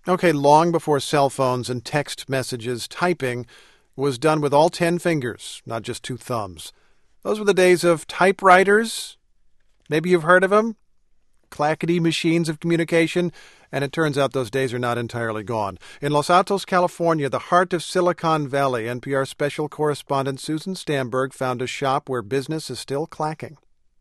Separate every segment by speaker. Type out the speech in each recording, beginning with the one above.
Speaker 1: Okay, long before cell phones and text messages, typing was done with all 10 fingers, not just 2 thumbs. Those were the days of typewriters. Maybe you've heard of them. Clackety machines of communication, and it turns out those days are not entirely gone. In Los Altos, California, the heart of Silicon Valley, NPR special correspondent Susan Stamberg found a shop where business is still clacking.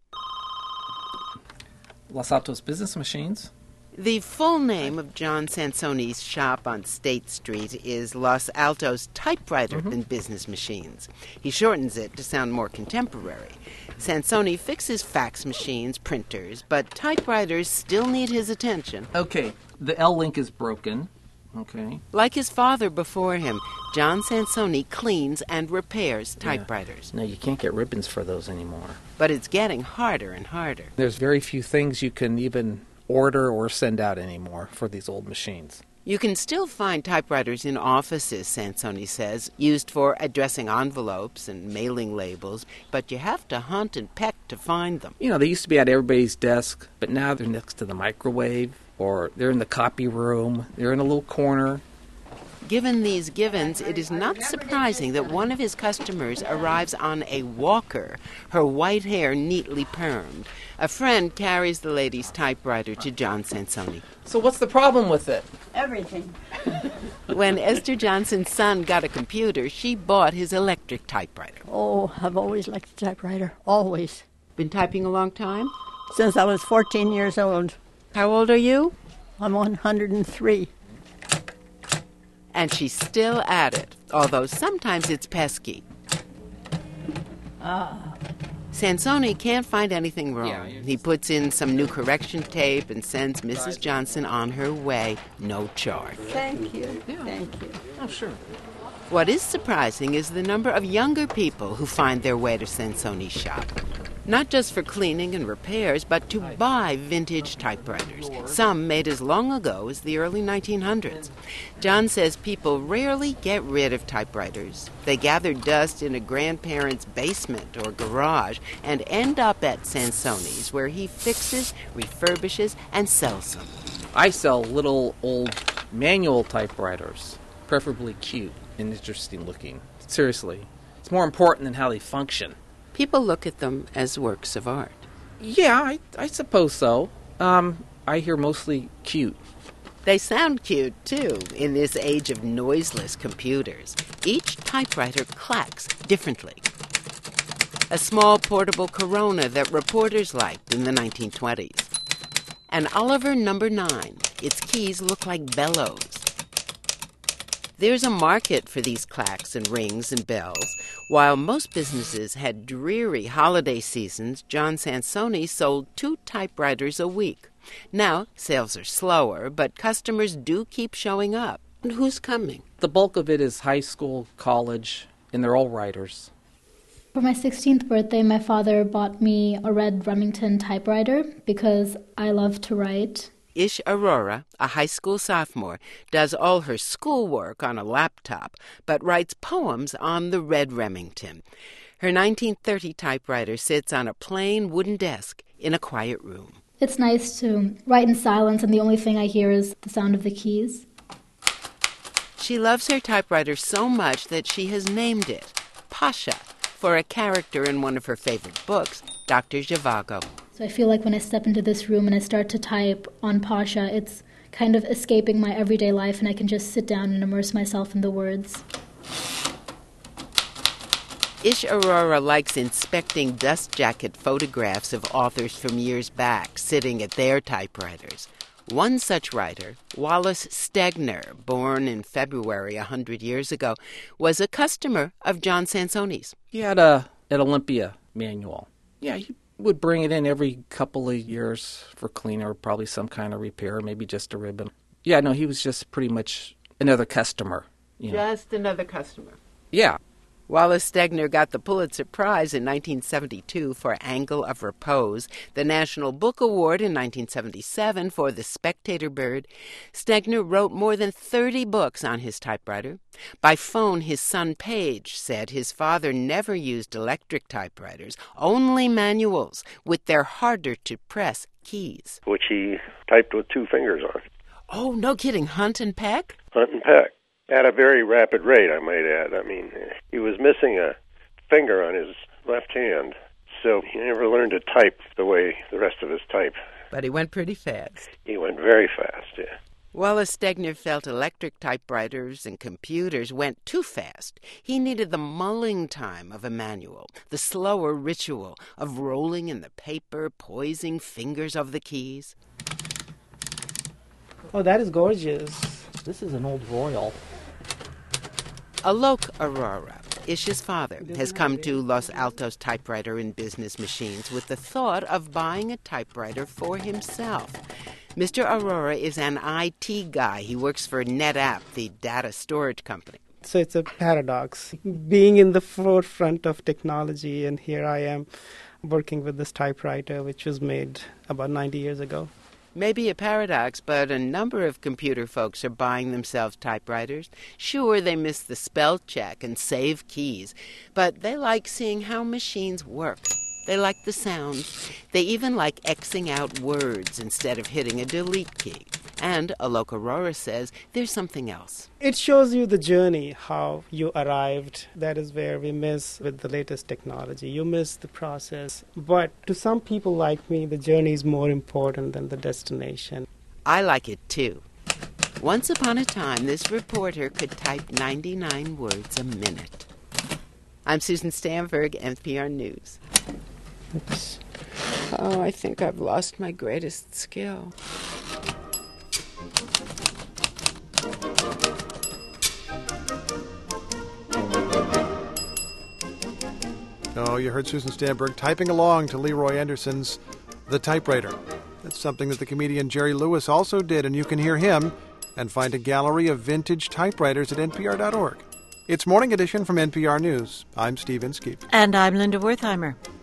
Speaker 2: Los Altos Business Machines.
Speaker 3: The full name of John Sansoni's shop on State Street is Los Altos Typewriter and Business Machines. He shortens it to sound more contemporary. Sansoni fixes fax machines, printers, but typewriters still need his attention.
Speaker 2: Okay, the L-link is broken. Okay.
Speaker 3: Like his father before him, John Sansoni cleans and repairs typewriters.
Speaker 2: No, you can't get ribbons for those anymore.
Speaker 3: But it's getting harder and harder.
Speaker 2: There's very few things you can even order or send out anymore for these old machines.
Speaker 3: You can still find typewriters in offices, Sansoni says, used for addressing envelopes and mailing labels, but you have to hunt and peck to find them.
Speaker 2: You know, they used to be at everybody's desk, but now they're next to the microwave, or they're in the copy room, they're in a little corner.
Speaker 3: Given these givens, it is not surprising that one of his customers arrives on a walker, her white hair neatly permed. A friend carries the lady's typewriter to John Sansoni.
Speaker 2: So what's the problem with it?
Speaker 4: Everything.
Speaker 3: When Esther Johnson's son got a computer, she bought his electric typewriter.
Speaker 4: Oh, I've always liked the typewriter. Always.
Speaker 3: Been typing a long time?
Speaker 4: Since I was 14 years old.
Speaker 3: How old are you?
Speaker 4: I'm 103.
Speaker 3: And she's still at it, although sometimes it's pesky. Sansoni can't find anything wrong. He puts in some new correction tape and sends Mrs. Johnson on her way, no charge.
Speaker 4: Thank you. Thank you.
Speaker 2: Oh, sure.
Speaker 3: What is surprising is the number of younger people who find their way to Sansoni's shop. Not just for cleaning and repairs, but to buy vintage typewriters, some made as long ago as the early 1900s. John says people rarely get rid of typewriters. They gather dust in a grandparent's basement or garage and end up at Sansoni's, where he fixes, refurbishes, and sells them.
Speaker 2: I sell little old manual typewriters, preferably cute and interesting looking. Seriously, it's more important than how they function.
Speaker 3: People look at them as works of art.
Speaker 2: Yeah, I suppose so. I hear mostly cute.
Speaker 3: They sound cute, too, in this age of noiseless computers. Each typewriter clacks differently. A small portable Corona that reporters liked in the 1920s. An Oliver No. 9. Its keys look like bellows. There's a market for these clacks and rings and bells. While most businesses had dreary holiday seasons, John Sansoni sold 2 typewriters a week. Now, sales are slower, but customers do keep showing up. And who's coming?
Speaker 2: The bulk of it is high school, college, and they're all writers.
Speaker 5: For my 16th birthday, my father bought me a red Remington typewriter because I love to write.
Speaker 3: Ish Aurora, a high school sophomore, does all her schoolwork on a laptop, but writes poems on the red Remington. Her 1930 typewriter sits on a plain wooden desk in a quiet room.
Speaker 5: It's nice to write in silence, and the only thing I hear is the sound of the keys.
Speaker 3: She loves her typewriter so much that she has named it Pasha, for a character in one of her favorite books, Dr. Zhivago.
Speaker 5: So I feel like when I step into this room and I start to type on Pasha, it's kind of escaping my everyday life, and I can just sit down and immerse myself in the words.
Speaker 3: Ish Aurora likes inspecting dust jacket photographs of authors from years back sitting at their typewriters. One such writer, Wallace Stegner, born in February 100 years ago, was a customer of John Sansoni's.
Speaker 2: He had an Olympia manual. Yeah, he would bring it in every couple of years for cleaner, probably some kind of repair, maybe just a ribbon. Yeah, no, he was just pretty much another customer.
Speaker 3: Just another customer.
Speaker 2: Yeah.
Speaker 3: Wallace Stegner got the Pulitzer Prize in 1972 for Angle of Repose, the National Book Award in 1977 for The Spectator Bird. Stegner wrote more than 30 books on his typewriter. By phone, his son Page said his father never used electric typewriters, only manuals with their harder-to-press keys.
Speaker 6: Which he typed with 2 fingers on.
Speaker 3: Oh, no kidding. Hunt and peck?
Speaker 6: Hunt and peck. At a very rapid rate, I might add. I mean, he was missing a finger on his left hand, so he never learned to type the way the rest of us type.
Speaker 3: But he went pretty fast.
Speaker 6: He went very fast, yeah.
Speaker 3: Wallace Stegner felt electric typewriters and computers went too fast. He needed the mulling time of a manual, the slower ritual of rolling in the paper, poising fingers of the keys.
Speaker 7: Oh, that is gorgeous. This is an old Royal.
Speaker 3: Alok Arora, Isha's father, has come to Los Altos Typewriter and Business Machines with the thought of buying a typewriter for himself. Mr. Arora is an IT guy. He works for NetApp, the data storage company.
Speaker 7: So it's a paradox. Being in the forefront of technology, and here I am working with this typewriter, which was made about 90 years ago.
Speaker 3: Maybe a paradox, but a number of computer folks are buying themselves typewriters. Sure, they miss the spell check and save keys, but they like seeing how machines work. They like the sound. They even like Xing out words instead of hitting a delete key. And Alok Arora says there's something else.
Speaker 7: It shows you the journey, how you arrived. That is where we miss with the latest technology. You miss the process. But to some people like me, the journey is more important than the destination.
Speaker 3: I like it too. Once upon a time, this reporter could type 99 words a minute. I'm Susan Stamberg, NPR News.
Speaker 7: Oops.
Speaker 3: Oh, I think I've lost my greatest skill.
Speaker 1: Oh, you heard Susan Stamberg typing along to Leroy Anderson's The Typewriter. That's something that the comedian Jerry Lewis also did, and you can hear him and find a gallery of vintage typewriters at npr.org. It's Morning Edition from NPR News. I'm Steve Inskeep.
Speaker 4: And I'm Linda Wertheimer.